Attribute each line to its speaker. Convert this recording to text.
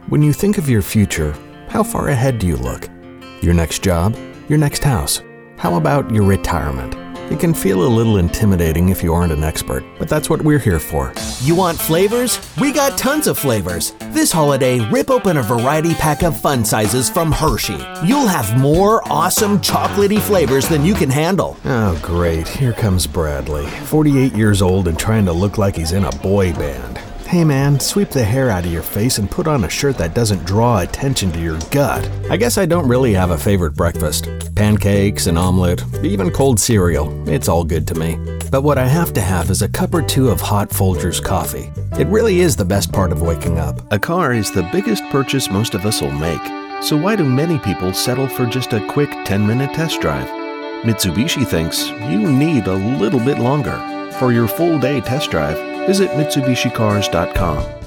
Speaker 1: When you think of your future, how far ahead do you look? Your next job? Your next house? How about your retirement? It can feel a little intimidating if you aren't an expert, but that's what we're here for.
Speaker 2: You want flavors? We got tons of flavors. This holiday, rip open a variety pack of fun sizes from Hershey. You'll have more awesome chocolatey flavors than you can handle.
Speaker 1: Oh, great. Here comes Bradley, 48 years old and trying to look like he's in a boy band. Hey man, sweep the hair out of your face and put on a shirt that doesn't draw attention to your gut. I guess I don't really have a favorite breakfast. Pancakes, an omelet, even cold cereal. It's all good to me. But what I have to have is a cup or two of hot Folgers coffee. It really is the best part of waking up.
Speaker 3: A car is the biggest purchase most of us will make. So why do many people settle for just a quick 10-minute test drive? Mitsubishi thinks you need a little bit longer. For your full-day test drive, visit MitsubishiCars.com.